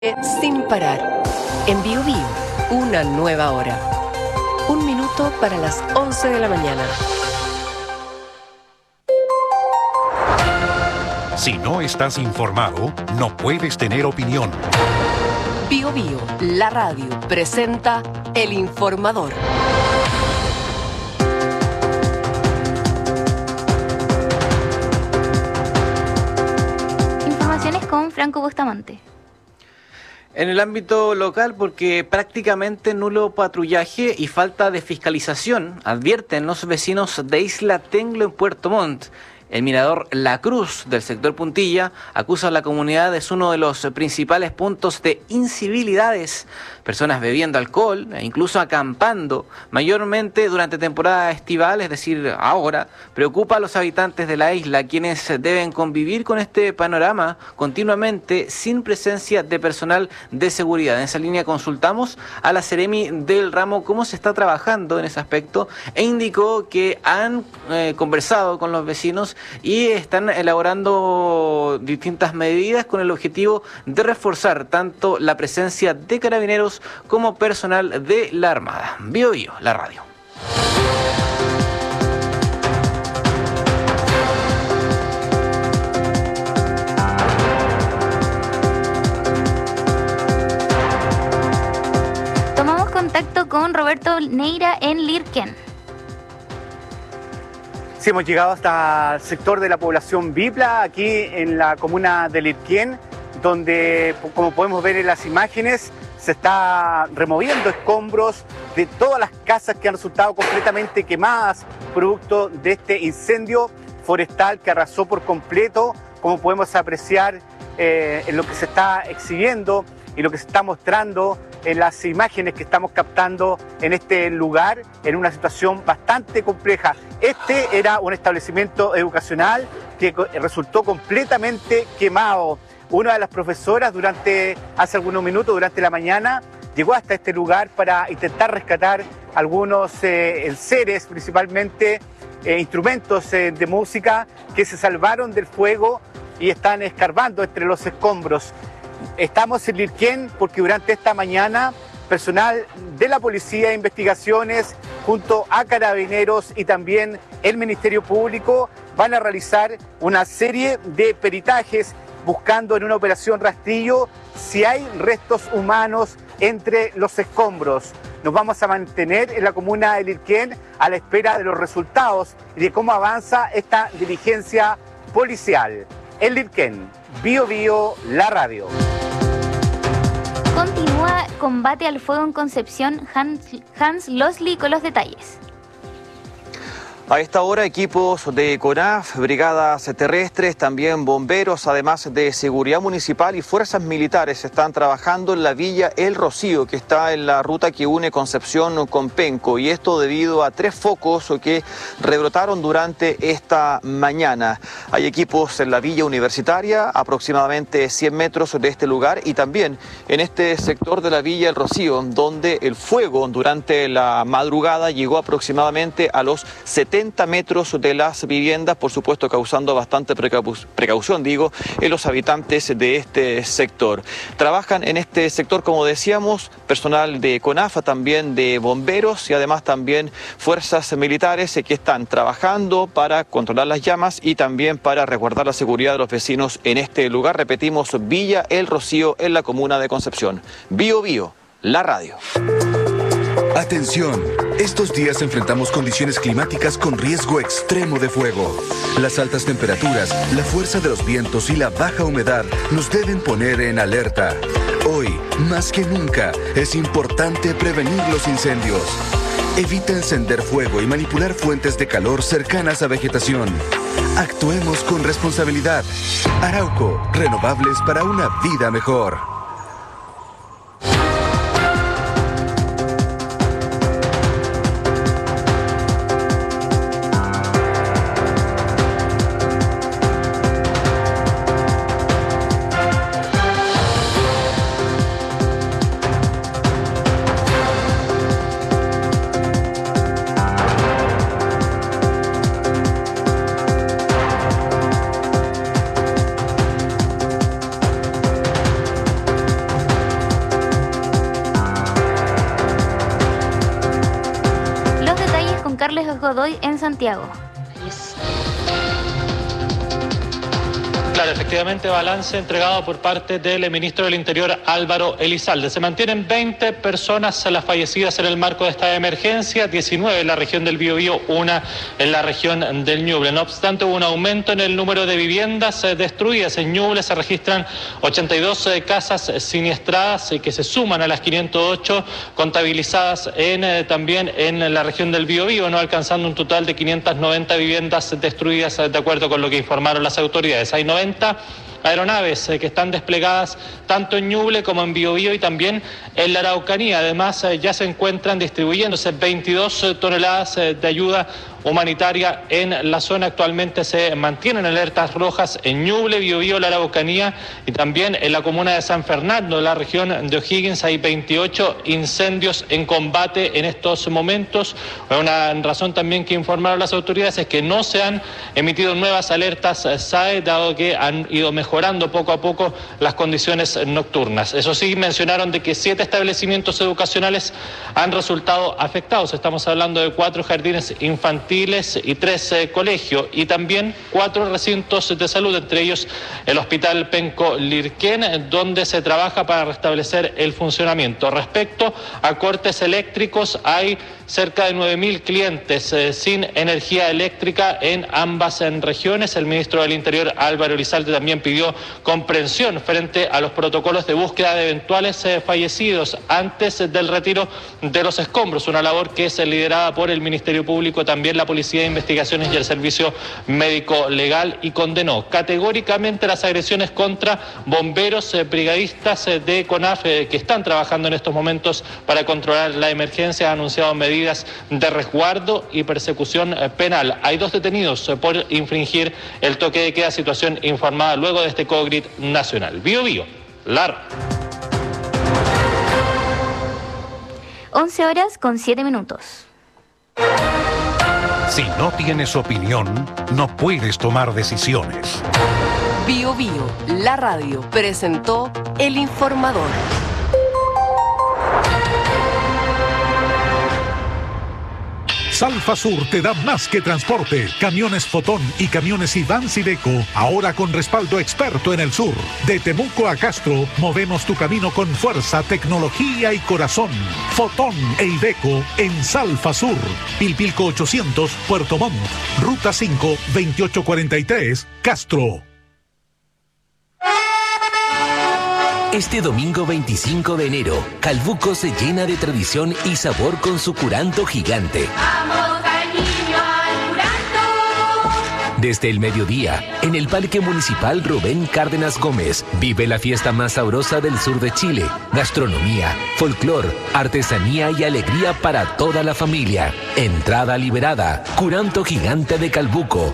Sin parar. En Bio Bio, una nueva hora. 1 minuto para las 11 de la mañana. Si no estás informado, no puedes tener opinión. Bio Bio, la radio, presenta El Informador. Informaciones con Franco Bustamante. En el ámbito local, porque prácticamente nulo patrullaje y falta de fiscalización, advierten los vecinos de Isla Tenglo en Puerto Montt. El mirador La Cruz del sector Puntilla acusa a la comunidad de es uno de los principales puntos de incivilidades. Personas bebiendo alcohol e incluso acampando, mayormente durante temporada estival, es decir, ahora, preocupa a los habitantes de la isla, quienes deben convivir con este panorama continuamente sin presencia de personal de seguridad. En esa línea consultamos a la Seremi del ramo cómo se está trabajando en ese aspecto e indicó que han conversado con los vecinos y están elaborando distintas medidas con el objetivo de reforzar tanto la presencia de carabineros como personal de la Armada. Bio Bio, la radio. Tomamos contacto con Roberto Neira en Lirquén. Sí, hemos llegado hasta el sector de la población Bipla, aquí en la comuna de Lirquén, donde, como podemos ver en las imágenes, se está removiendo escombros de todas las casas que han resultado completamente quemadas, producto de este incendio forestal que arrasó por completo, como podemos apreciar en lo que se está exhibiendo y lo que se está mostrando en las imágenes que estamos captando en este lugar, en una situación bastante compleja. Este era un establecimiento educacional que resultó completamente quemado. Una de las profesoras hace algunos minutos, durante la mañana, llegó hasta este lugar para intentar rescatar algunos enseres, principalmente instrumentos de música que se salvaron del fuego y están escarbando entre los escombros. Estamos en Lirquén porque durante esta mañana personal de la Policía de Investigaciones junto a Carabineros y también el Ministerio Público van a realizar una serie de peritajes buscando en una operación rastrillo si hay restos humanos entre los escombros. Nos vamos a mantener en la comuna de Lirquén a la espera de los resultados y de cómo avanza esta diligencia policial. En Lirquén, Bio Bio, la radio. Continúa combate al fuego en Concepción. Hans Losley con los detalles. A esta hora, equipos de CONAF, brigadas terrestres, también bomberos, además de seguridad municipal y fuerzas militares están trabajando en la villa El Rocío, que está en la ruta que une Concepción con Penco, y esto debido a 3 focos que rebrotaron durante esta mañana. Hay equipos en la villa universitaria, aproximadamente 100 metros de este lugar, y también en este sector de la villa El Rocío, donde el fuego durante la madrugada llegó aproximadamente a los 70 metros de las viviendas, por supuesto causando bastante precaución, en los habitantes de este sector. Trabajan en este sector, como decíamos, personal de CONAF, también de bomberos y además también fuerzas militares que están trabajando para controlar las llamas y también para resguardar la seguridad de los vecinos en este lugar. Repetimos, Villa El Rocío en la comuna de Concepción. Bio Bio, la radio. Atención, estos días enfrentamos condiciones climáticas con riesgo extremo de fuego. Las altas temperaturas, la fuerza de los vientos y la baja humedad nos deben poner en alerta. Hoy, más que nunca, es importante prevenir los incendios. Evita encender fuego y manipular fuentes de calor cercanas a vegetación. Actuemos con responsabilidad. Arauco, renovables para una vida mejor. Carles Godoy en Santiago. Claro, efectivamente, balance entregado por parte del ministro del Interior, Álvaro Elizalde. Se mantienen 20 personas las fallecidas en el marco de esta emergencia, 19 en la región del Biobío, 1 en la región del Ñuble. No obstante, hubo un aumento en el número de viviendas destruidas. En Ñuble se registran 82 casas siniestradas que se suman a las 508 contabilizadas también en la región del Biobío, no alcanzando un total de 590 viviendas destruidas, de acuerdo con lo que informaron las autoridades. Hay 90 aeronaves que están desplegadas tanto en Ñuble como en Biobío y también en la Araucanía. Además, ya se encuentran distribuyéndose 22 toneladas de ayuda humanitaria en la zona. Actualmente se mantienen alertas rojas en Ñuble, Biobío, la Araucanía y también en la comuna de San Fernando, en la región de O'Higgins. Hay 28 incendios en combate en estos momentos. Una razón también que informaron las autoridades es que no se han emitido nuevas alertas SAE, dado que han ido mejorando poco a poco las condiciones nocturnas. Eso sí, mencionaron de que 7 establecimientos educacionales han resultado afectados. Estamos hablando de 4 jardines infantiles y 3 colegios y también 4 recintos de salud, entre ellos el Hospital Penco Lirquén, donde se trabaja para restablecer el funcionamiento. Respecto a cortes eléctricos, hay cerca de 9.000 clientes sin energía eléctrica en ambas regiones. El ministro del Interior, Álvaro Elizalde, también pidió comprensión frente a los protocolos de búsqueda de eventuales fallecidos antes del retiro de los escombros, una labor que es liderada por el Ministerio Público, también la Policía de Investigaciones y el Servicio Médico Legal, y condenó categóricamente las agresiones contra bomberos, brigadistas de CONAF que están trabajando en estos momentos para controlar la emergencia. Ha anunciado medidas de resguardo y persecución penal. Hay 2 detenidos por infringir el toque de queda, situación informada luego de este COGRIT nacional. Biobío, LAR. 11:07. Si no tienes opinión, no puedes tomar decisiones. Biobío, la radio, presentó El Informador. Salfa Sur te da más que transporte. Camiones Fotón y camiones Iván Iveco, ahora con respaldo experto en el sur. De Temuco a Castro, movemos tu camino con fuerza, tecnología y corazón. Fotón e Iveco en Salfa Sur. Pilpilco 800, Puerto Montt. Ruta 5, 2843, Castro. Este domingo 25 de enero, Calbuco se llena de tradición y sabor con su curanto gigante. ¡Vamos al niño al curanto! Desde el mediodía, en el Parque Municipal Rubén Cárdenas Gómez, vive la fiesta más sabrosa del sur de Chile. Gastronomía, folclor, artesanía y alegría para toda la familia. Entrada liberada. Curanto gigante de Calbuco.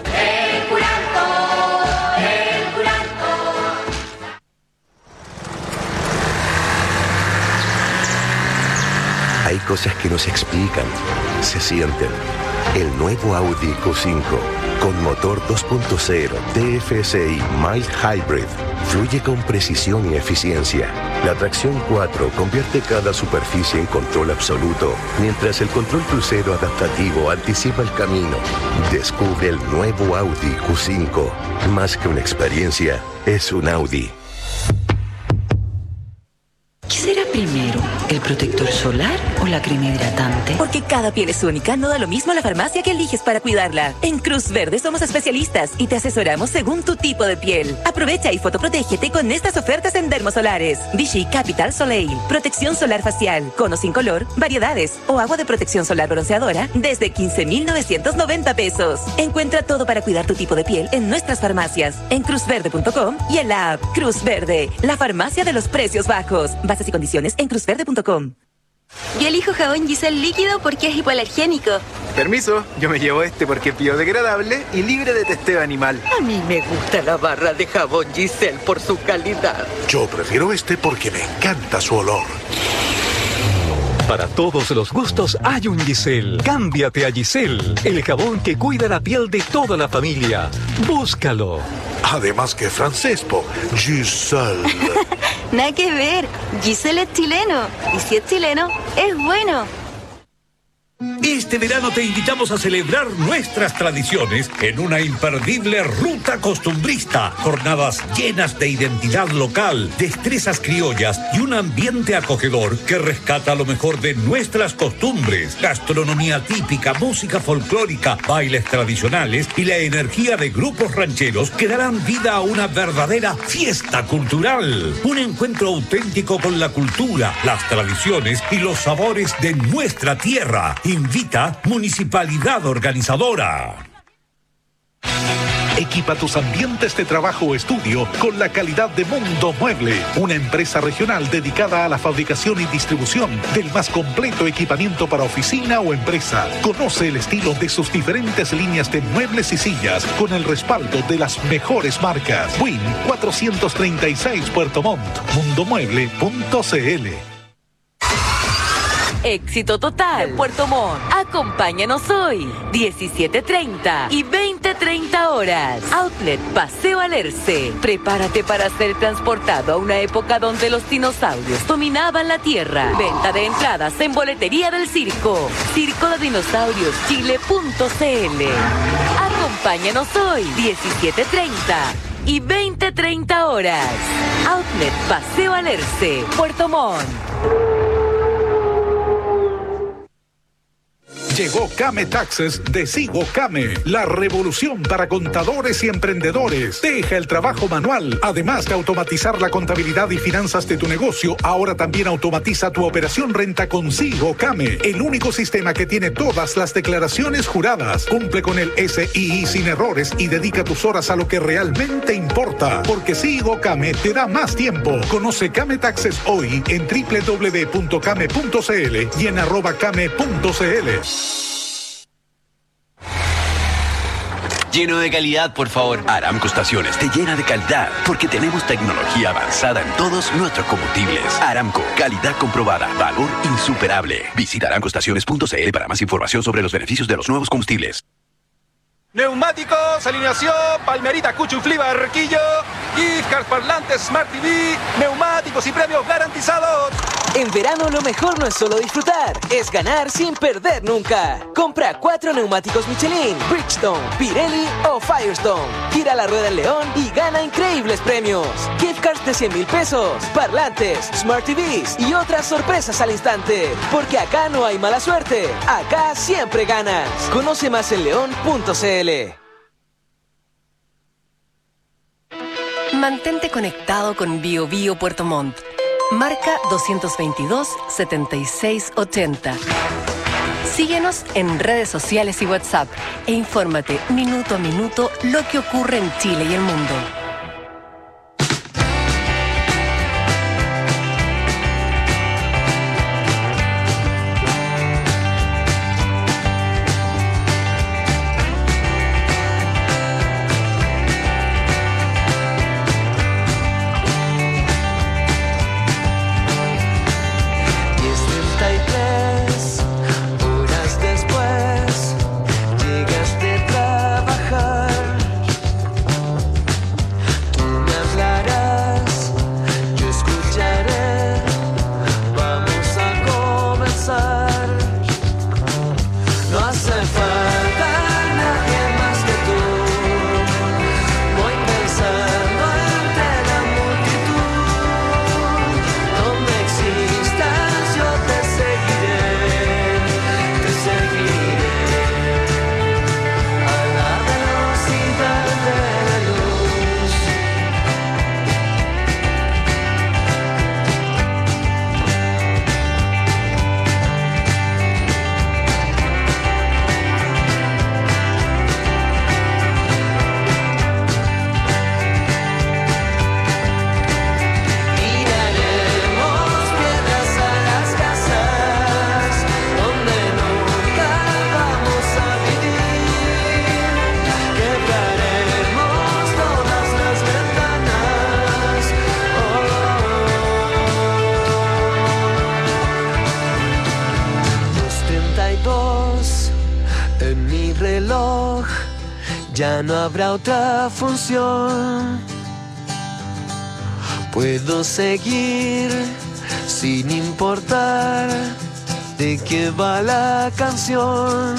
Hay cosas que no se explican, se sienten. El nuevo Audi Q5 con motor 2.0 TFSI Mild Hybrid fluye con precisión y eficiencia. La tracción 4 convierte cada superficie en control absoluto, mientras el control crucero adaptativo anticipa el camino. Descubre el nuevo Audi Q5. Más que una experiencia, es un Audi. ¿Qué será primero? ¿El protector solar o la crema hidratante? Porque cada piel es única, no da lo mismo la farmacia que eliges para cuidarla. En Cruz Verde somos especialistas y te asesoramos según tu tipo de piel. Aprovecha y fotoprotégete con estas ofertas en Dermosolares. Vichy Capital Soleil, protección solar facial, cono sin color, variedades o agua de protección solar bronceadora desde 15,990 pesos. Encuentra todo para cuidar tu tipo de piel en nuestras farmacias, en cruzverde.com y en la app Cruz Verde, la farmacia de los precios bajos. Bases y condiciones en cruzverde.com. Yo elijo jabón Giselle líquido porque es hipoalergénico. Permiso, yo me llevo este porque es biodegradable y libre de testeo animal. A mí me gusta la barra de jabón Giselle por su calidad. Yo prefiero este porque me encanta su olor. Para todos los gustos hay un Giselle. Cámbiate a Giselle, el jabón que cuida la piel de toda la familia. Búscalo. Además que francés, Giselle. Nada que ver. Giselle es chileno. Y si es chileno, es bueno. Este verano te invitamos a celebrar nuestras tradiciones en una imperdible ruta costumbrista. Jornadas llenas de identidad local, destrezas criollas y un ambiente acogedor que rescata lo mejor de nuestras costumbres. Gastronomía típica, música folclórica, bailes tradicionales y la energía de grupos rancheros que darán vida a una verdadera fiesta cultural. Un encuentro auténtico con la cultura, las tradiciones y los sabores de nuestra tierra. Invita Municipalidad Organizadora. Equipa tus ambientes de trabajo o estudio con la calidad de Mundo Mueble, una empresa regional dedicada a la fabricación y distribución del más completo equipamiento para oficina o empresa. Conoce el estilo de sus diferentes líneas de muebles y sillas con el respaldo de las mejores marcas. Win 436 Puerto Montt, mundomueble.cl. Éxito total. Puerto Montt. Acompáñanos hoy, 17:30 y 20:30 horas. Outlet Paseo Alerce. Prepárate para ser transportado a una época donde los dinosaurios dominaban la tierra. Venta de entradas en boletería del circo. circodedinosaurioschile.cl. Acompáñanos hoy, 17:30 y 20:30 horas. Outlet Paseo Alerce, Puerto Montt. Llegó Came Taxes de Sigo Came, la revolución para contadores y emprendedores. Deja el trabajo manual. Además de automatizar la contabilidad y finanzas de tu negocio, ahora también automatiza tu operación renta con Sigo Came, el único sistema que tiene todas las declaraciones juradas. Cumple con el SII sin errores y dedica tus horas a lo que realmente importa, porque Sigo Came te da más tiempo. Conoce Came Taxes hoy en www.came.cl y en @came.cl. Lleno de calidad, por favor. Aramco Estaciones te llena de calidad porque tenemos tecnología avanzada en todos nuestros combustibles. Aramco, calidad comprobada, valor insuperable. Visita aramcoestaciones.cl para más información sobre los beneficios de los nuevos combustibles. Neumáticos, alineación, Palmerita, Cuchuflí, Barquillo, gift cards, parlantes, Smart TV, neumáticos y premios garantizados. En verano lo mejor no es solo disfrutar, es ganar sin perder nunca. Compra 4 neumáticos Michelin, Bridgestone, Pirelli o Firestone. Tira la rueda en León y gana increíbles premios. Gift cards de 100,000 pesos, parlantes, Smart TVs y otras sorpresas al instante. Porque acá no hay mala suerte, acá siempre ganas. Conoce más en león.cl. Mantente conectado con BioBio Puerto Montt. Marca 222-7680. Síguenos en redes sociales y WhatsApp e infórmate minuto a minuto lo que ocurre en Chile y el mundo. Ya no habrá otra función. Puedo seguir sin importar ¿de qué va la canción?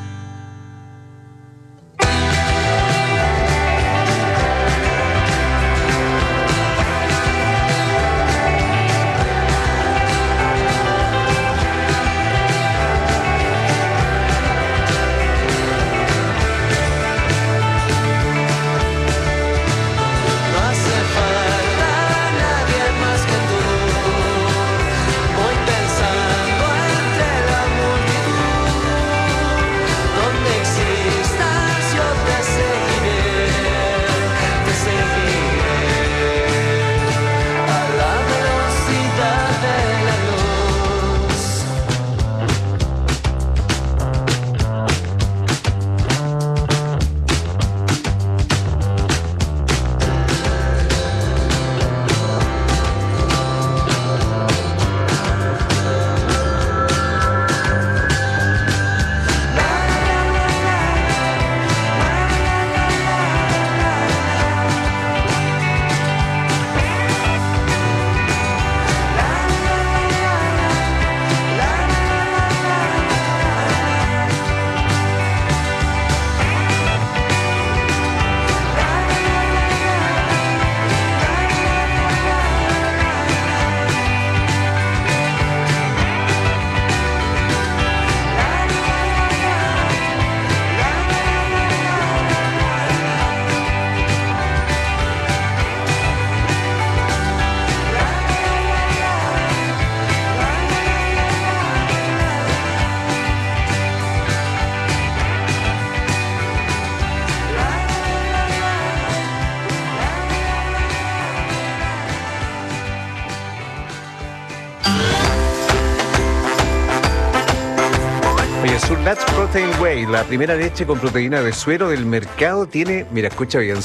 Surlat's Protein Whey, la primera leche con proteína de suero del mercado, tiene, mira, escucha bien,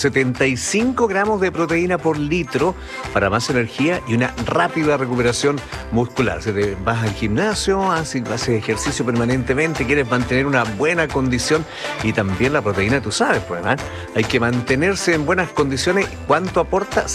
75 gramos de proteína por litro para más energía y una rápida recuperación muscular. Si te vas al gimnasio, haces ejercicio permanentemente, quieres mantener una buena condición y también la proteína, tú sabes, pues, ¿eh? Hay que mantenerse en buenas condiciones. ¿Cuánto aporta?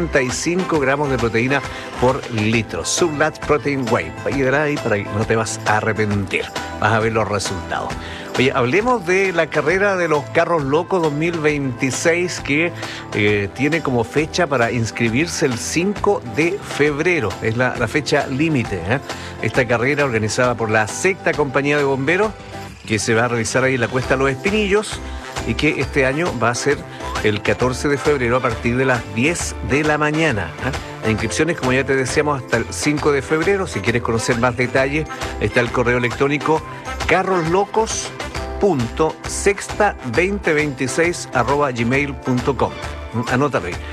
75 gramos de proteína por litro. Surlat's Protein Whey. Vaya ahí para que no te vas a arrepentir. Vas a ver los resultados. Oye, hablemos de la carrera de los Carros Locos 2026 que tiene como fecha para inscribirse el 5 de febrero. Es la fecha límite, ¿eh? Esta carrera organizada por la Sexta Compañía de Bomberos, que se va a realizar ahí en la Cuesta Los Espinillos y que este año va a ser el 14 de febrero a partir de las 10 de la mañana. Las inscripciones, como ya te decíamos, hasta el 5 de febrero. Si quieres conocer más detalles, está el correo electrónico carroslocos.sexta2026@gmail.com. Anótalo ahí,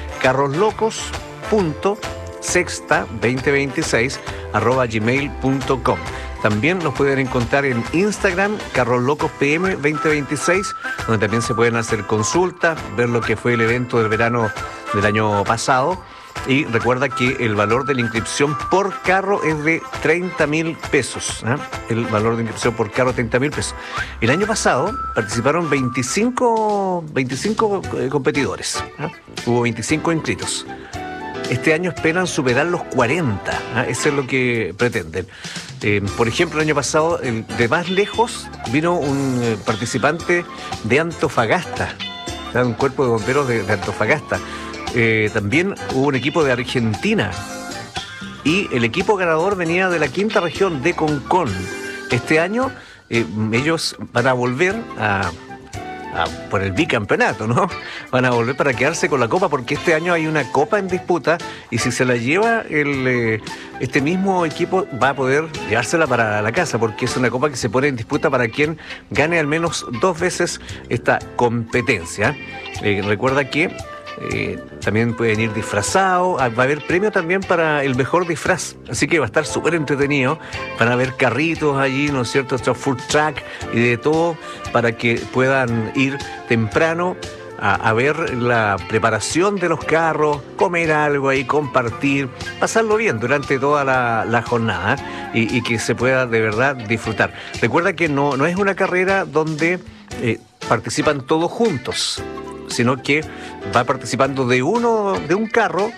carroslocos.sexta2026@gmail.com. También nos pueden encontrar en Instagram, carroslocospm2026, donde también se pueden hacer consultas, ver lo que fue el evento del verano del año pasado. Y recuerda que el valor de la inscripción por carro es de 30.000 pesos. ¿Eh? El valor de inscripción por carro, 30.000 pesos. El año pasado participaron 25 competidores. ¿Eh? Hubo 25 inscritos. Este año esperan superar los 40. ¿Eh? Eso es lo que pretenden. Por ejemplo, el año pasado, de más lejos, vino un participante de Antofagasta. Un cuerpo de bomberos de Antofagasta. También hubo un equipo de Argentina y el equipo ganador venía de la quinta región de Concón. Este año ellos van a volver por el bicampeonato, ¿no? Van a volver para quedarse con la copa porque este año hay una copa en disputa y si se la lleva este mismo equipo va a poder llevársela para la casa porque es una copa que se pone en disputa para quien gane al menos 2 veces esta competencia. Recuerda que también pueden ir disfrazados, va a haber premio también para el mejor disfraz, así que va a estar súper entretenido. Van a haber carritos allí, ¿no es cierto?, food truck y de todo para que puedan ir temprano a ver la preparación de los carros, comer algo ahí, compartir, pasarlo bien durante toda la jornada y que se pueda de verdad disfrutar. Recuerda que no es una carrera donde participan todos juntos, sino que va participando de un carro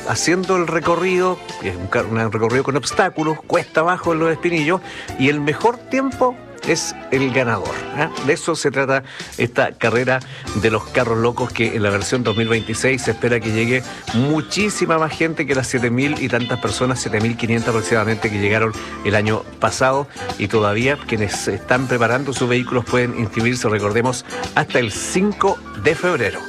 haciendo el recorrido, es un recorrido con obstáculos, cuesta abajo en los Espinillos, y el mejor tiempo es el ganador. De eso se trata esta carrera de los carros locos, que en la versión 2026 se espera que llegue muchísima más gente que las 7.000 y tantas personas, 7.500 aproximadamente, que llegaron el año pasado, y todavía quienes están preparando sus vehículos pueden inscribirse, recordemos, hasta el 5 de febrero.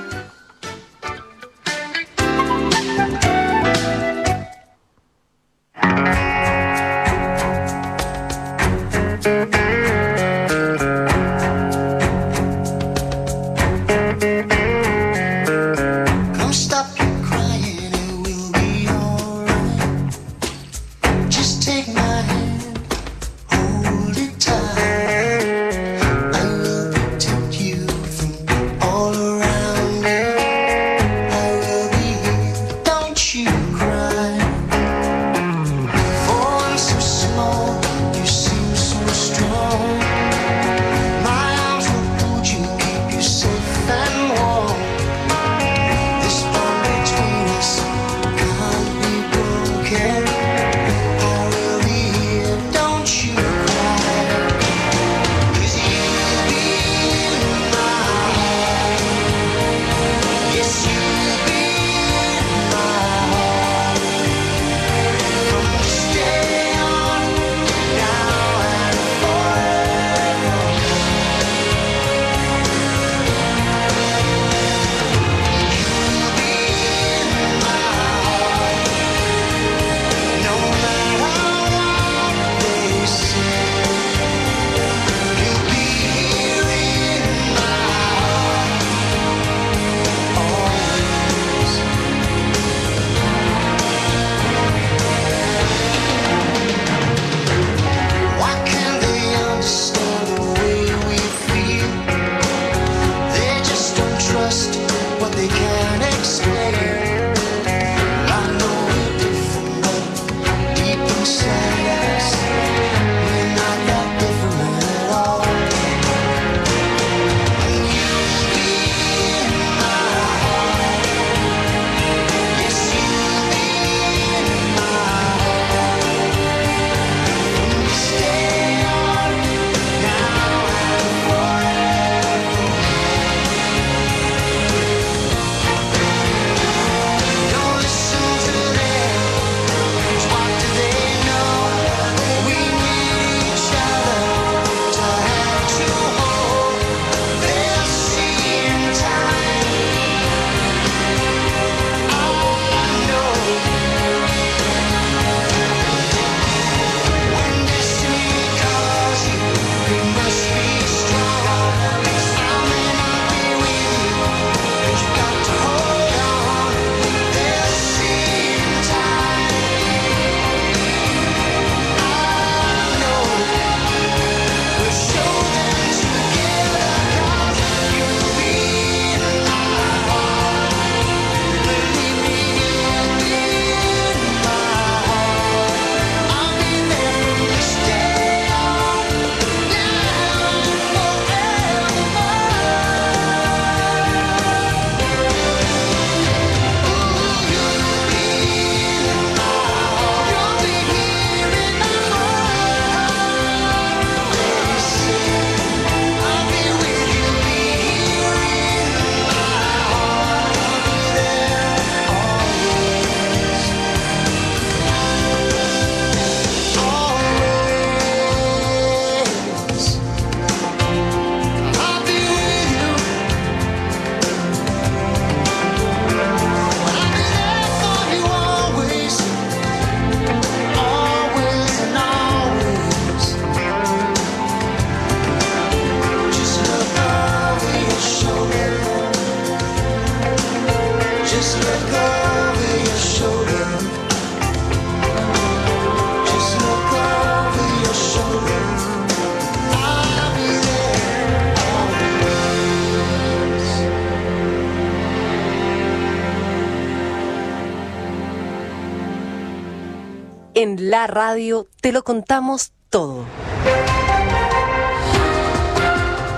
En la radio te lo contamos todo.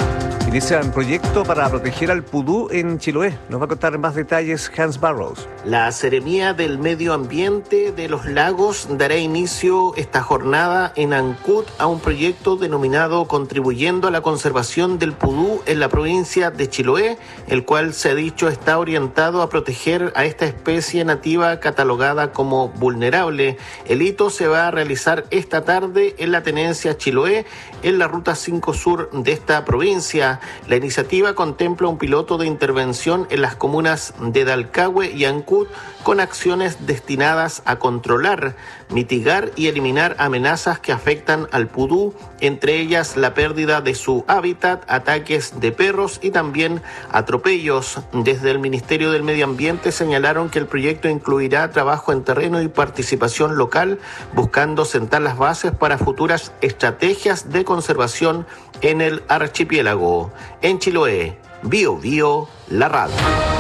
inicia un proyecto para proteger al pudú en Chiloé. Nos va a contar más detalles Hans Barrows. La Seremía del Medio Ambiente de los Lagos dará inicio esta jornada en Ancud a un proyecto denominado Contribuyendo a la Conservación del Pudú en la provincia de Chiloé, el cual se ha dicho está orientado a proteger a esta especie nativa catalogada como vulnerable. El hito se va a realizar esta tarde en la tenencia Chiloé, en la ruta 5 sur de esta provincia. La iniciativa contempla un piloto de intervención en las comunas de Dalcahue y Ancud con acciones destinadas a controlar, mitigar y eliminar amenazas que afectan al pudú, entre ellas la pérdida de su hábitat, ataques de perros y también atropellos. Desde el Ministerio del Medio Ambiente señalaron que el proyecto incluirá trabajo en terreno y participación local, buscando sentar las bases para futuras estrategias de conservación en el archipiélago. En Chiloé, Bio Bio, la radio.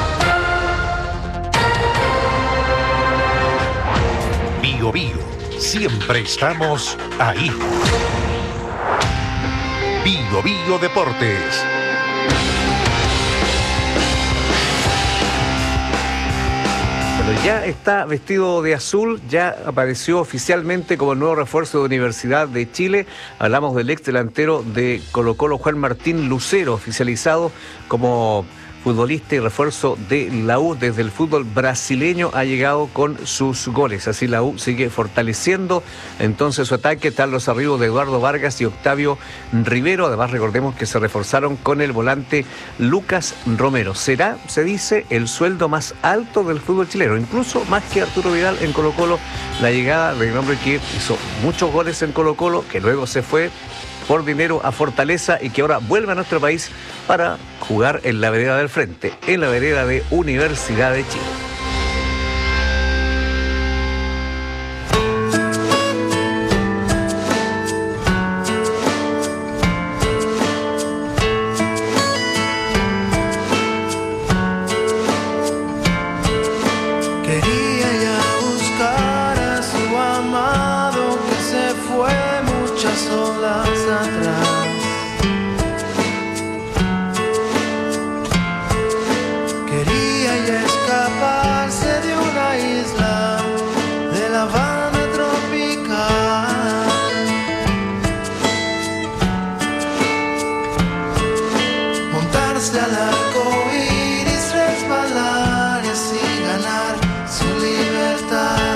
Bio Bio, siempre estamos ahí. Bio Bio Deportes. Bueno, ya está vestido de azul, ya apareció oficialmente como el nuevo refuerzo de Universidad de Chile. Hablamos del ex delantero de Colo-Colo, Juan Martín Lucero, oficializado como futbolista y refuerzo de la U desde el fútbol brasileño, ha llegado con sus goles. Así la U sigue fortaleciendo entonces su ataque. Están los arribos de Eduardo Vargas y Octavio Rivero. Además, recordemos que se reforzaron con el volante Lucas Romero. Será, se dice, el sueldo más alto del fútbol chileno, incluso más que Arturo Vidal en Colo-Colo. La llegada del hombre que hizo muchos goles en Colo-Colo, que luego se fue por dinero a Fortaleza y que ahora vuelve a nuestro país para jugar en la vereda del frente, en la vereda de Universidad de Chile. Quería ya buscar a su amado que se fue muchas horas atrás. Quería ya escaparse de una isla de la Habana tropical. Montarse al arco iris, resbalar y así ganar su libertad.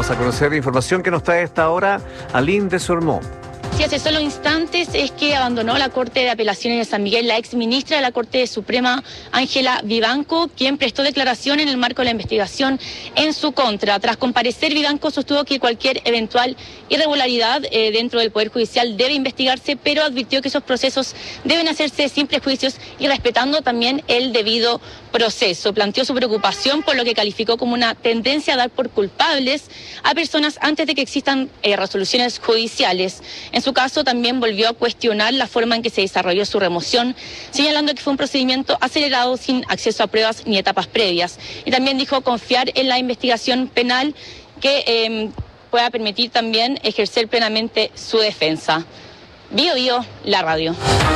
Vamos a conocer información que nos trae a esta hora Aline de Sormó. Sí, hace solo instantes es que abandonó la Corte de Apelaciones de San Miguel la ex ministra de la Corte Suprema, Ángela Vivanco, quien prestó declaración en el marco de la investigación en su contra. Tras comparecer, Vivanco sostuvo que cualquier eventual irregularidad dentro del Poder Judicial debe investigarse, pero advirtió que esos procesos deben hacerse sin prejuicios y respetando también el debido proceso. Planteó su preocupación por lo que calificó como una tendencia a dar por culpables a personas antes de que existan resoluciones judiciales. En su caso, también volvió a cuestionar la forma en que se desarrolló su remoción, señalando que fue un procedimiento acelerado sin acceso a pruebas ni etapas previas. Y también dijo confiar en la investigación penal que pueda permitir también ejercer plenamente su defensa. Bio Bio, la radio.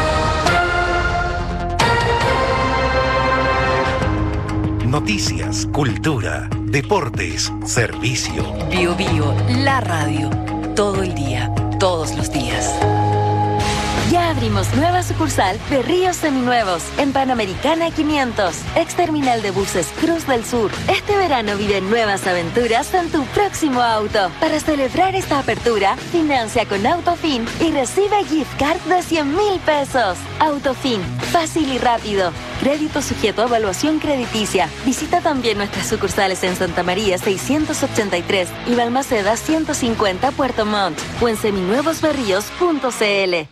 Noticias, cultura, deportes, servicio. Bio Bio, la radio. Todo el día, todos los días. Ya abrimos nueva sucursal de Ríos Seminuevos en Panamericana 500, ex terminal de buses Cruz del Sur. Este verano vive nuevas aventuras en tu próximo auto. Para celebrar esta apertura, financia con Autofin y recibe gift card de 100,000 pesos. Autofin, fácil y rápido. Crédito sujeto a evaluación crediticia. Visita también nuestras sucursales en Santa María 683 y Balmaceda 150 Puerto Montt o en seminuevosberríos.cl.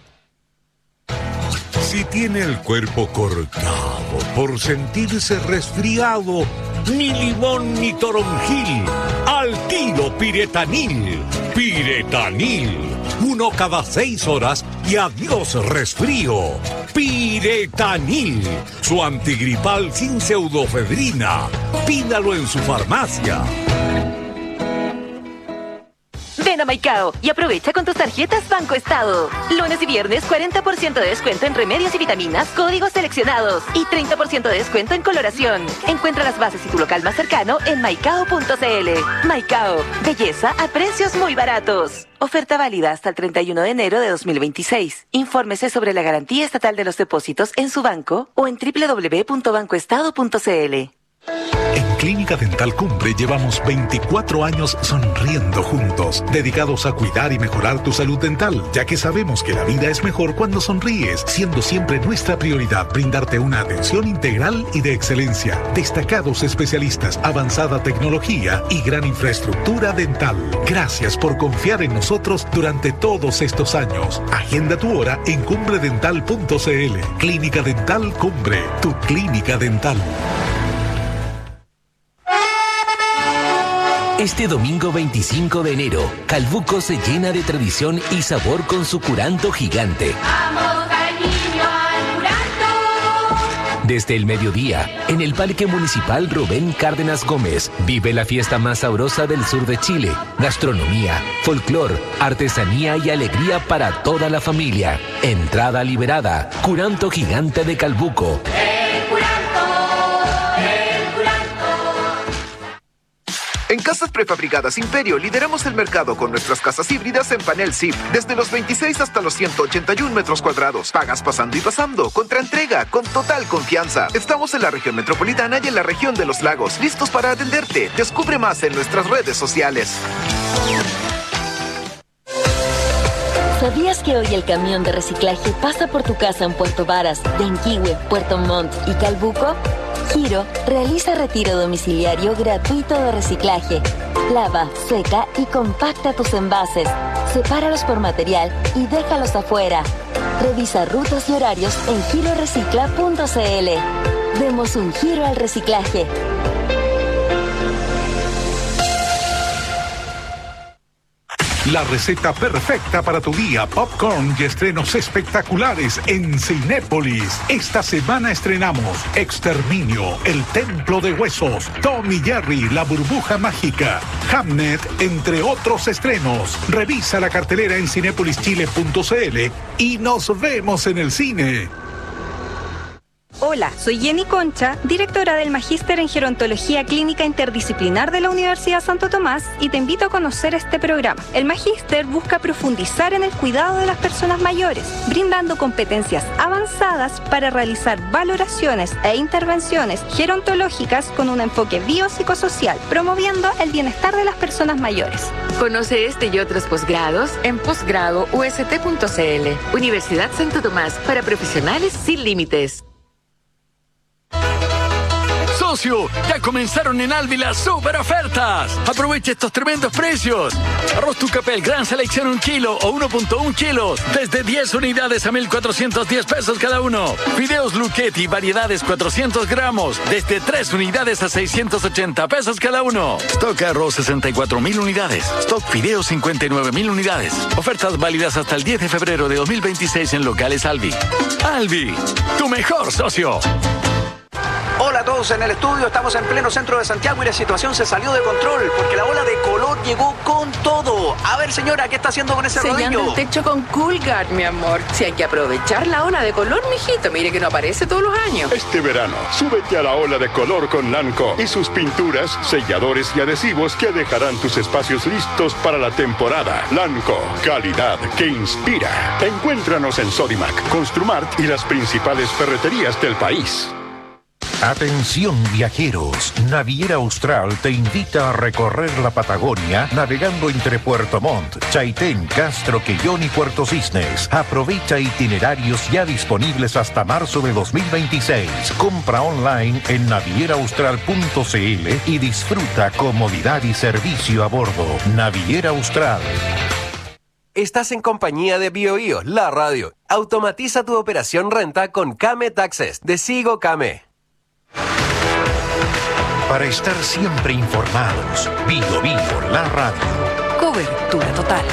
Si tiene el cuerpo cortado por sentirse resfriado, ni limón ni toronjil, al tiro Piretanil. Piretanil, 1 cada 6 horas y adiós resfrío. Piretanil, su antigripal sin pseudofedrina. Pídalo en su farmacia. Ven a Maicao y aprovecha con tus tarjetas Banco Estado. Lunes y viernes 40% de descuento en remedios y vitaminas, códigos seleccionados y 30% de descuento en coloración. Encuentra las bases y tu local más cercano en maicao.cl. Maicao, belleza a precios muy baratos. Oferta válida hasta el 31 de enero de 2026. Infórmese sobre la garantía estatal de los depósitos en su banco o en www.bancoestado.cl. En Clínica Dental Cumbre llevamos 24 años sonriendo juntos, dedicados a cuidar y mejorar tu salud dental, ya que sabemos que la vida es mejor cuando sonríes, siendo siempre nuestra prioridad brindarte una atención integral y de excelencia, destacados especialistas, avanzada tecnología y gran infraestructura dental. Gracias por confiar en nosotros durante todos estos años. Agenda tu hora en cumbredental.cl. Clínica Dental Cumbre, tu clínica dental. Este domingo 25 de enero, Calbuco se llena de tradición y sabor con su curanto gigante. ¡Vamos al niño al curanto! Desde el mediodía, en el Parque Municipal Rubén Cárdenas Gómez, vive la fiesta más sabrosa del sur de Chile. Gastronomía, folclor, artesanía y alegría para toda la familia. Entrada liberada. Curanto gigante de Calbuco. En Casas Prefabricadas Imperio lideramos el mercado con nuestras casas híbridas en panel ZIP, desde los 26 hasta los 181 metros cuadrados. Pagas pasando y pasando, contra entrega, con total confianza. Estamos en la región metropolitana y en la región de los lagos, listos para atenderte. Descubre más en nuestras redes sociales. ¿Sabías que hoy el camión de reciclaje pasa por tu casa en Puerto Varas, Yanquihue, Puerto Montt y Calbuco? Giro realiza retiro domiciliario gratuito de reciclaje. Lava, seca y compacta tus envases. Sepáralos por material y déjalos afuera. Revisa rutas y horarios en girorecicla.cl. Demos un giro al reciclaje. La receta perfecta para tu día, popcorn y estrenos espectaculares en Cinépolis. Esta semana estrenamos Exterminio, El Templo de Huesos, Tom y Jerry, La Burbuja Mágica, Hamnet, entre otros estrenos. Revisa la cartelera en cinépolischile.cl y nos vemos en el cine. Hola, soy Jenny Concha, directora del Magíster en Gerontología Clínica Interdisciplinar de la Universidad Santo Tomás, y te invito a conocer este programa. El Magíster busca profundizar en el cuidado de las personas mayores, brindando competencias avanzadas para realizar valoraciones e intervenciones gerontológicas con un enfoque biopsicosocial, promoviendo el bienestar de las personas mayores. Conoce este y otros posgrados en posgradoust.cl. Universidad Santo Tomás, para profesionales sin límites. Socio, ya comenzaron en Alvi las super ofertas. Aprovecha estos tremendos precios. Arroz Tucapel Gran Selección 1 kilo o 1.1 kilos desde 10 unidades a 1,410 pesos cada uno. Fideos Luchetti variedades 400 gramos desde 3 unidades a 680 pesos cada uno. Stock arroz 64,000 unidades. Stock fideos 59,000 unidades. Ofertas válidas hasta el 10 de febrero de 2026 en locales Alvi. Alvi, tu mejor socio. Hola a todos en el estudio, estamos en pleno centro de Santiago y la situación se salió de control porque la ola de calor llegó con todo. A ver, señora, ¿qué está haciendo con ese Sellando rodillo? el techo con Coolguard, mi amor. Si hay que aprovechar la ola de color, mijito, mire que no aparece todos los años. Este verano, súbete a la ola de color con Lanco y sus pinturas, selladores y adhesivos que dejarán tus espacios listos para la temporada. Lanco, calidad que inspira. Encuéntranos en Sodimac, Construmart y las principales ferreterías del país. Atención viajeros, Naviera Austral te invita a recorrer la Patagonia navegando entre Puerto Montt, Chaitén, Castro, Quellón y Puerto Cisnes. Aprovecha itinerarios ya disponibles hasta marzo de 2026. Compra online en navieraaustral.cl y disfruta comodidad y servicio a bordo. Naviera Austral. Estás en compañía de BioBio, la radio. Automatiza tu operación renta con Kame Taxes de Sigo Kame. Para estar siempre informados, BioBio, la radio. Cobertura total.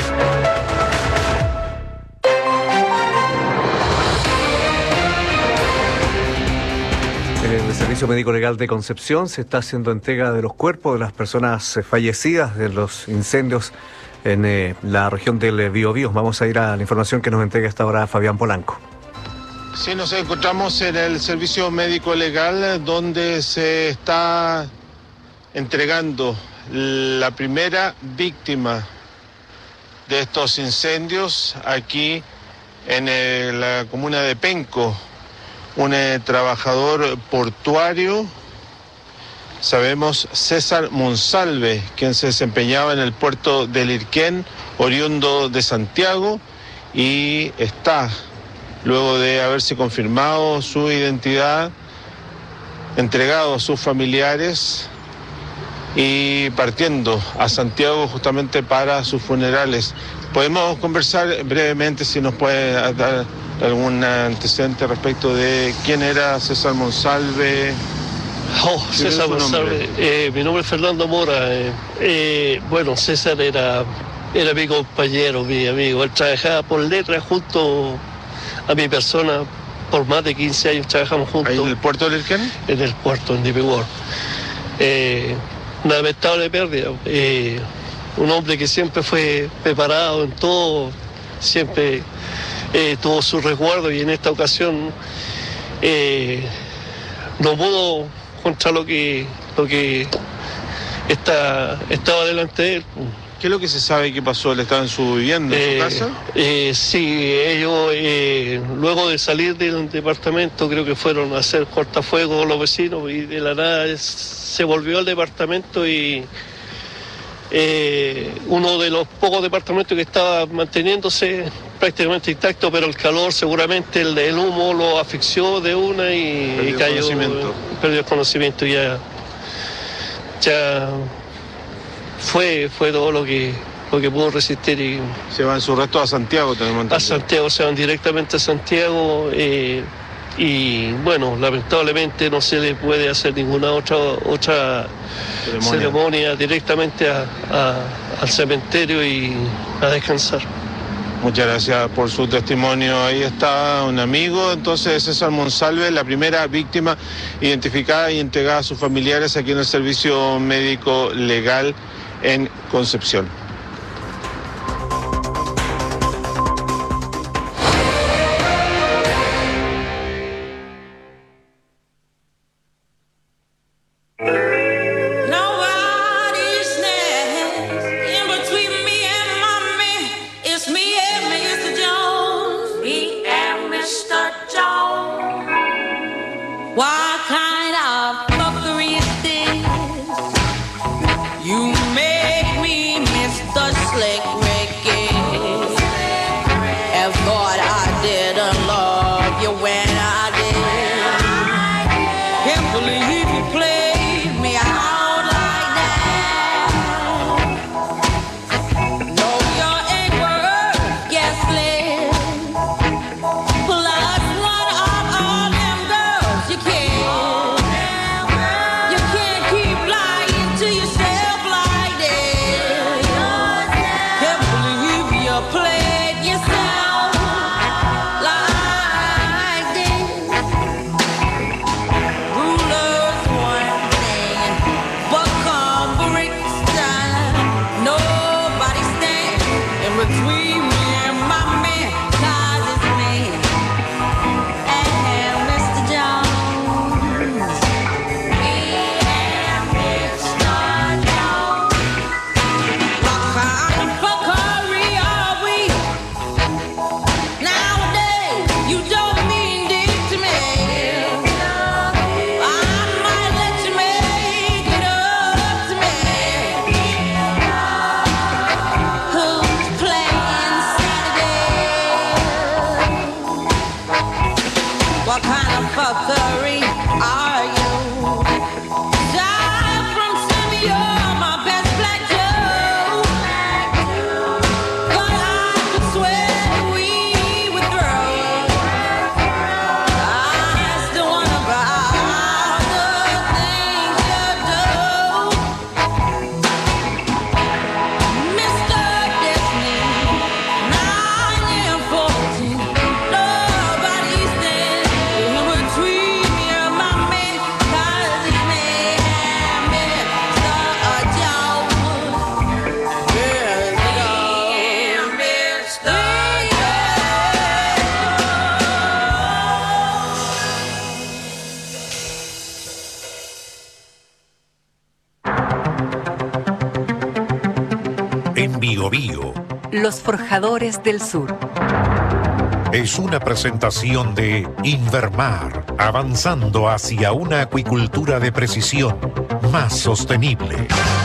En el Servicio Médico Legal de Concepción se está haciendo entrega de los cuerpos de las personas fallecidas de los incendios en la región del Biobío. Vamos a ir a la información que nos entrega esta hora Fabián Polanco. Sí, nos encontramos en el Servicio Médico Legal donde se está entregando la primera víctima de estos incendios aquí en la comuna de Penco, un trabajador portuario, sabemos César Monsalve, quien se desempeñaba en el puerto de Lirquén, oriundo de Santiago, y está, luego de haberse confirmado su identidad, entregado a sus familiares y partiendo a Santiago justamente para sus funerales. Podemos conversar brevemente, si nos puede dar algún antecedente respecto de quién era César Monsalve. César Monsalve, mi nombre es Fernando Mora. Bueno, César era mi compañero, mi amigo. Él trabajaba por letras junto a mi persona. Por más de 15 años trabajamos juntos. ¿Ahí en el puerto de Lirquén? En el puerto, en Dipiguar. Una lamentable pérdida. Un hombre que siempre fue preparado en todo, siempre tuvo su resguardo, y en esta ocasión no pudo contra lo que estaba delante de él. ¿Qué es lo que se sabe que pasó? ¿Él estaba en su vivienda, en su casa? Sí, ellos luego de salir del departamento creo que fueron a hacer cortafuegos los vecinos, y de la nada se volvió al departamento, y uno de los pocos departamentos que estaba manteniéndose prácticamente intacto, pero el calor, seguramente el humo lo asfixió de una y cayó, perdió el conocimiento. Ya fue todo lo que pudo resistir. Y se van sus restos a Santiago, tenemos entendido. A Santiago, se van directamente a Santiago, y bueno, lamentablemente no se le puede hacer ninguna otra ceremonia directamente al cementerio y a descansar. Muchas gracias por su testimonio. Ahí está un amigo, entonces, César Monsalve, la primera víctima identificada y entregada a sus familiares aquí en el Servicio Médico Legal en Concepción. What kind of fuckery is this? You make me miss the slick Ricky. And thought I didn't love you when I did. Can't believe you played me out like that. No, you ain't worth guessing. Plus one of all them girls you can't. You can't keep lying to yourself like this. Can't believe you played yourself like this. Rulers one thing, but come Brixton, nobody stands in between me and my man, 'cause it's me and Mr. Jones. Me and Mr. Jones. What kind of fuckery are we? Nowadays, you don't mean dick to me. I might let you make it up to me. Who's playing Saturday? What kind of fuckery are you? Die from Sammy, you're my best black Joe. But I could swear we would throw. I still wonder about the things you do. Mr. Disney, 9 and 14, nobody's there in between me and my man, 'cause it's me and Mr. Jones. Mr. En Bio Bio Los Forjadores del Sur. es una presentación de Invermar, avanzando hacia una acuicultura de precisión más sostenible.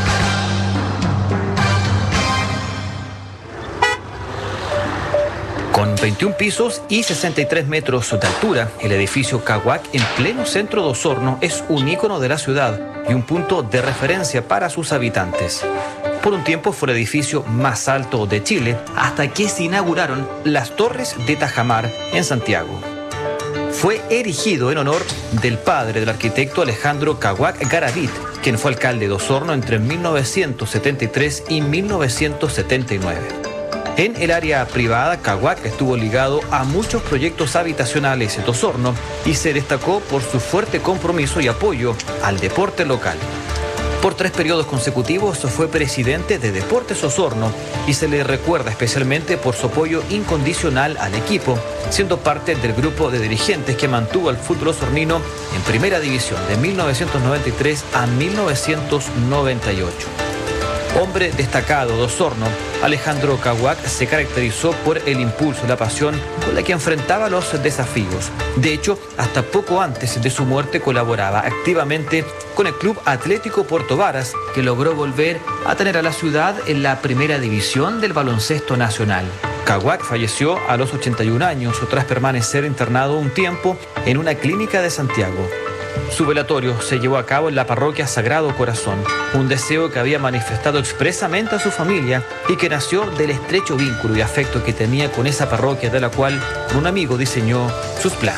Con 21 pisos y 63 metros de altura, el edificio Caguac, en pleno centro de Osorno, es un ícono de la ciudad y un punto de referencia para sus habitantes. Por un tiempo fue el edificio más alto de Chile, hasta que se inauguraron las Torres de Tajamar en Santiago. Fue erigido en honor del padre del arquitecto Alejandro Caguac Garavit, quien fue alcalde de Osorno entre 1973 y 1979. En el área privada, Caguac estuvo ligado a muchos proyectos habitacionales de Osorno y se destacó por su fuerte compromiso y apoyo al deporte local. Por 3 periodos consecutivos fue presidente de Deportes Osorno y se le recuerda especialmente por su apoyo incondicional al equipo, siendo parte del grupo de dirigentes que mantuvo al fútbol osornino en primera división de 1993 a 1998. Hombre destacado de Osorno, Alejandro Caguac se caracterizó por el impulso y la pasión con la que enfrentaba los desafíos. De hecho, hasta poco antes de su muerte colaboraba activamente con el Club Atlético Puerto Varas, que logró volver a tener a la ciudad en la primera división del baloncesto nacional. Caguac falleció a los 81 años tras permanecer internado un tiempo en una clínica de Santiago. Su velatorio se llevó a cabo en la parroquia Sagrado Corazón, un deseo que había manifestado expresamente a su familia y que nació del estrecho vínculo y afecto que tenía con esa parroquia, de la cual un amigo diseñó sus planos.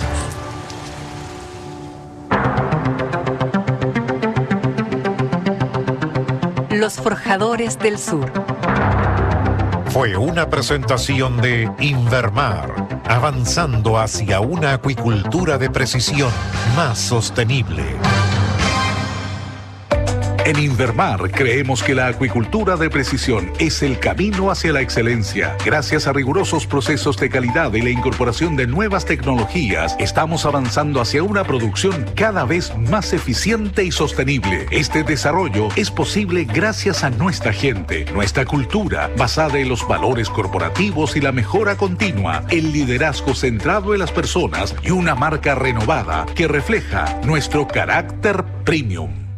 Los Forjadores del Sur. Fue una presentación de Invermar, avanzando hacia una acuicultura de precisión más sostenible. En Invermar creemos que la acuicultura de precisión es el camino hacia la excelencia. Gracias a rigurosos procesos de calidad y la incorporación de nuevas tecnologías, estamos avanzando hacia una producción cada vez más eficiente y sostenible. Este desarrollo es posible gracias a nuestra gente, nuestra cultura, basada en los valores corporativos y la mejora continua, el liderazgo centrado en las personas y una marca renovada que refleja nuestro carácter premium.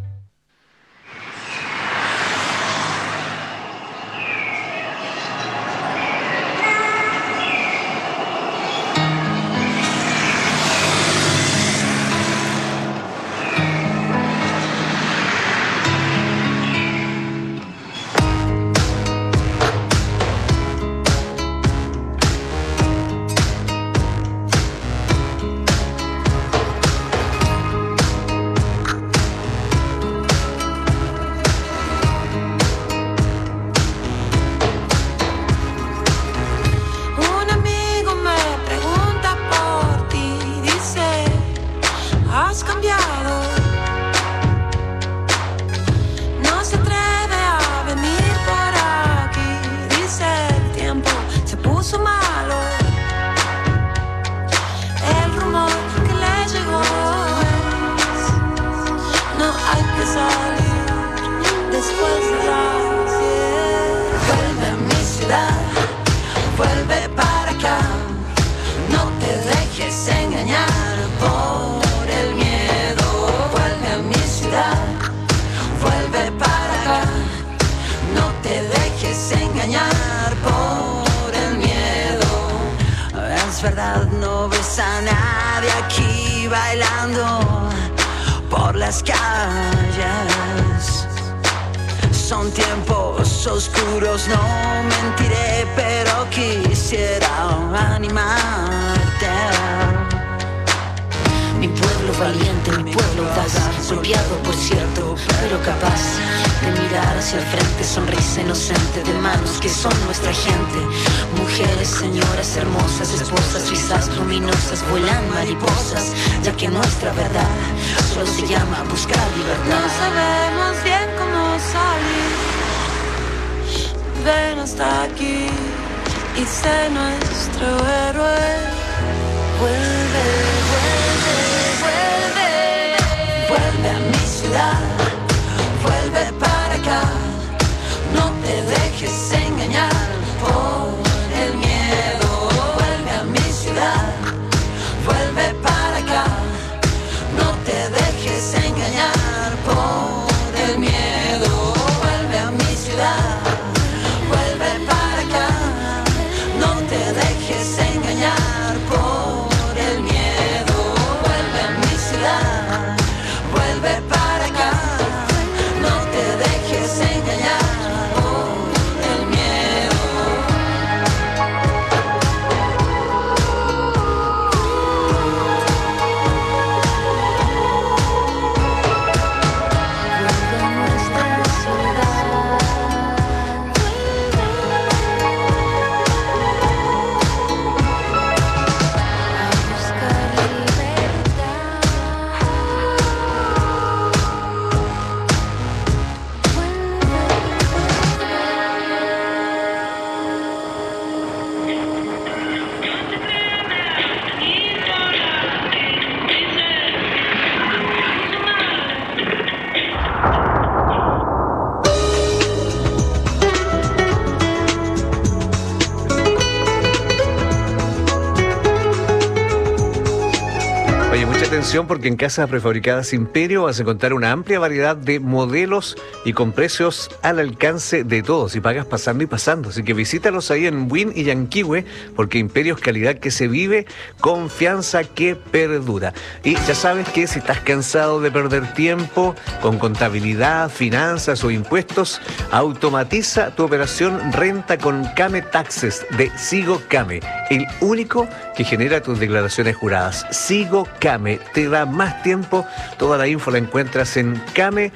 Porque en Casas Prefabricadas Imperio vas a encontrar una amplia variedad de modelos y con precios al alcance de todos y pagas pasando y pasando, así que visítalos ahí en Buin y Yanquihue, porque Imperio es calidad que se vive, confianza que perdura. Y ya sabes que si estás cansado de perder tiempo con contabilidad, finanzas o impuestos, automatiza tu operación renta con Came Taxes de Sigo Came, el único que genera tus declaraciones juradas. Sigo Came te da más tiempo. Toda la info la encuentras en came.cl.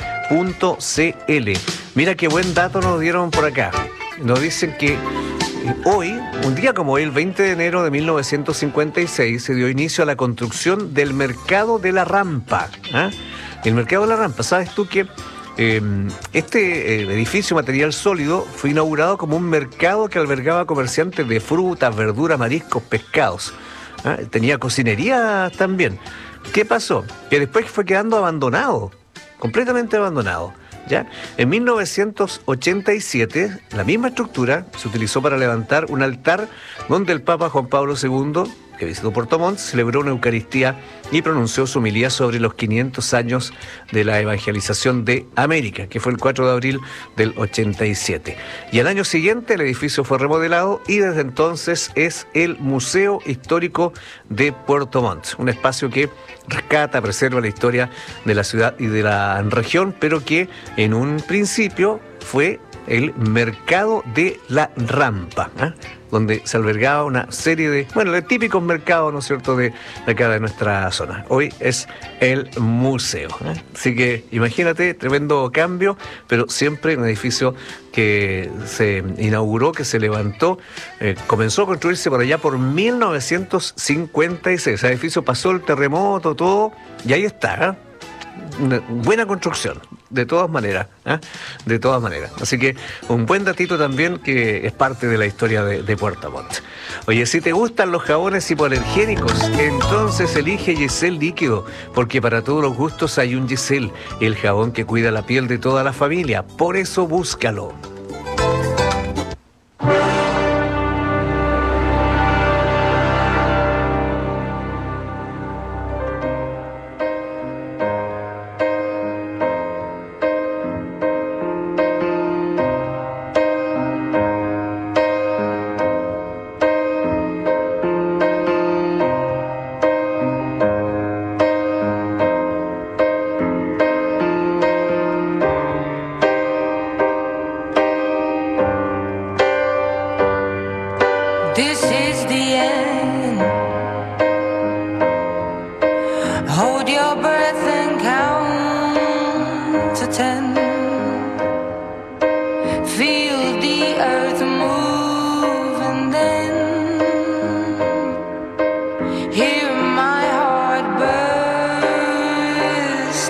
Mira qué buen dato nos dieron por acá. Nos dicen que hoy, un día como hoy, el 20 de enero de 1956, se dio inicio a la construcción del Mercado de la Rampa. El Mercado de la Rampa, ¿sabes tú que Este edificio material sólido fue inaugurado como un mercado que albergaba comerciantes de frutas, verduras, mariscos, pescados. Tenía cocinería también. ¿Qué pasó? Que después fue quedando abandonado, completamente abandonado. ¿Ya? En 1987, la misma estructura se utilizó para levantar un altar donde el Papa Juan Pablo II, que visitó Puerto Montt, celebró una Eucaristía y pronunció su homilía sobre los 500 años de la evangelización de América, que fue el 4 de abril del 87. Y al año siguiente el edificio fue remodelado y desde entonces es el Museo Histórico de Puerto Montt, un espacio que rescata, preserva la historia de la ciudad y de la región, pero que en un principio fue el Mercado de la Rampa, donde se albergaba una serie de, los típicos mercados, ¿no es cierto?, de acá de nuestra zona. Hoy es el museo. Así que imagínate, tremendo cambio, pero siempre un edificio que se inauguró, que se levantó, comenzó a construirse por allá por 1956. Ese edificio pasó el terremoto, todo, y ahí está, una buena construcción, de todas maneras, de todas maneras. Así que un buen datito también que es parte de la historia de Puerto Montt. Oye, si te gustan los jabones hipoalergénicos, entonces elige Giselle Líquido, porque para todos los gustos hay un Giselle, el jabón que cuida la piel de toda la familia. Por eso búscalo. This is the end. Hold your breath and count to 10. Feel the earth move and then hear my heart burst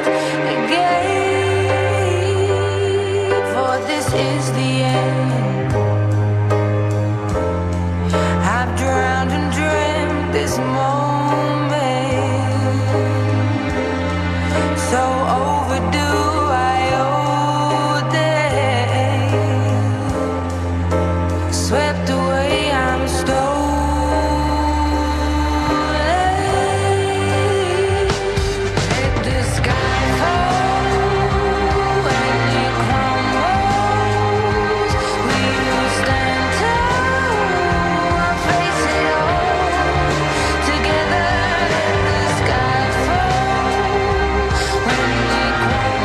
again. For this is the end. I've drowned and dreamt this moment, so overdue I owe them. Swept away, I'm stolen. Let the sky fall and it crumbles. We will stand tall, face it all together. Let the sky fall when it crumbles.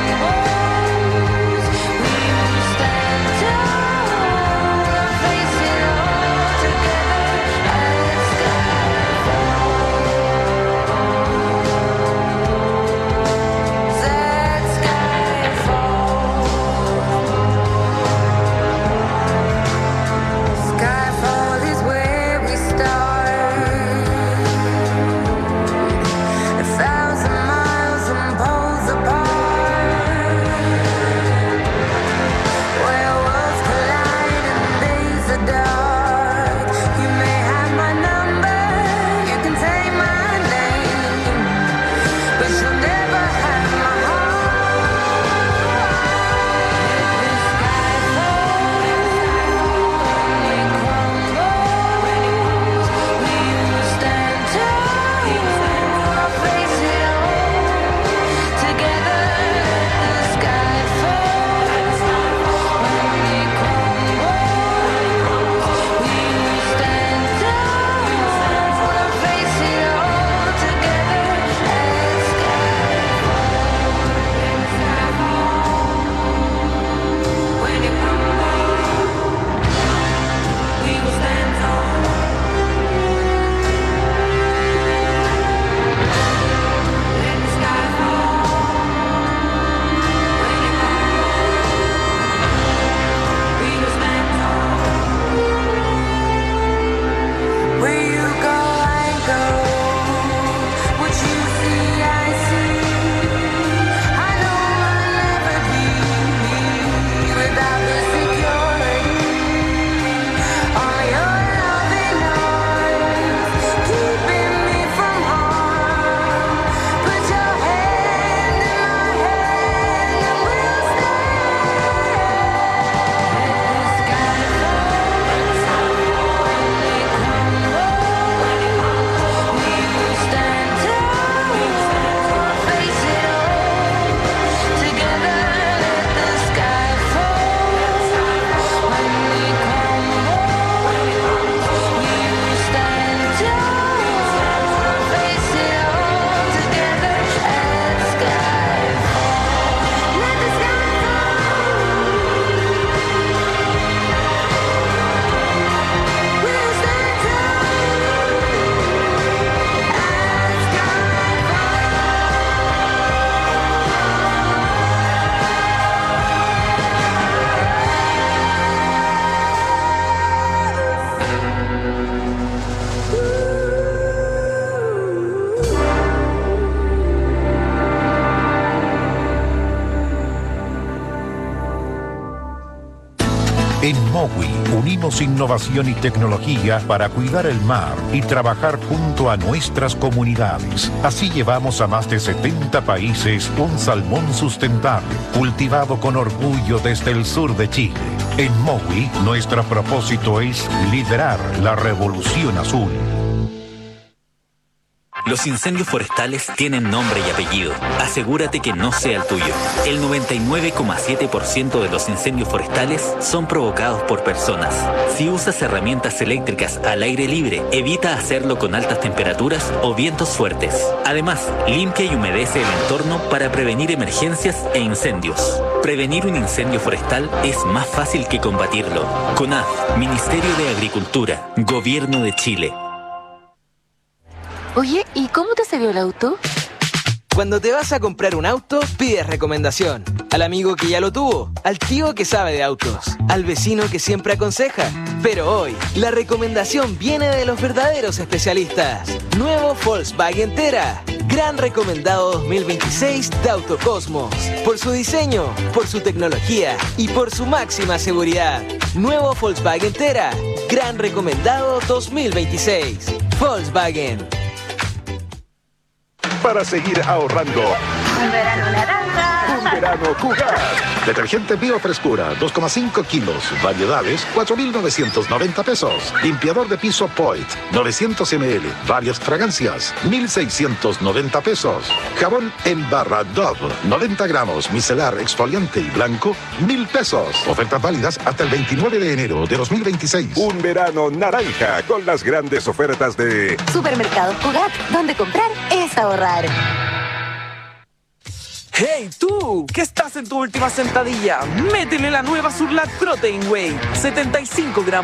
En MOWI unimos innovación y tecnología para cuidar el mar y trabajar junto a nuestras comunidades. Así llevamos a más de 70 países un salmón sustentable, cultivado con orgullo desde el sur de Chile. En MOWI, nuestro propósito es liderar la revolución azul. Los incendios forestales tienen nombre y apellido. Asegúrate que no sea el tuyo. El 99,7% de los incendios forestales son provocados por personas. Si usas herramientas eléctricas al aire libre, evita hacerlo con altas temperaturas o vientos fuertes. Además, limpia y humedece el entorno para prevenir emergencias e incendios. Prevenir un incendio forestal es más fácil que combatirlo. CONAF, Ministerio de Agricultura, Gobierno de Chile. Oye, ¿y cómo te salió el auto? Cuando te vas a comprar un auto, pides recomendación. Al amigo que ya lo tuvo, al tío que sabe de autos, al vecino que siempre aconseja. Pero hoy, la recomendación viene de los verdaderos especialistas. Nuevo Volkswagen Tera. Gran recomendado 2026 de Autocosmos. Por su diseño, por su tecnología y por su máxima seguridad. Nuevo Volkswagen Tera. Gran recomendado 2026. Volkswagen. Para seguir ahorrando. Un verano naranja. Un verano Cugat. Detergente Biofrescura, 2,5 kilos. Variedades, 4.990 pesos. Limpiador de piso Poit, 900 ml. Varias fragancias, 1.690 pesos. Jabón en barra Dove, 90 gramos. Micelar exfoliante y blanco, 1.000 pesos. Ofertas válidas hasta el 29 de enero de 2026. Un verano naranja con las grandes ofertas de Supermercados Cugat, donde comprar es ahorrar. ¡Hey tú! ¿Qué estás en tu última sentadilla? Métele la nueva Surlat Protein Whey. 75 gramos.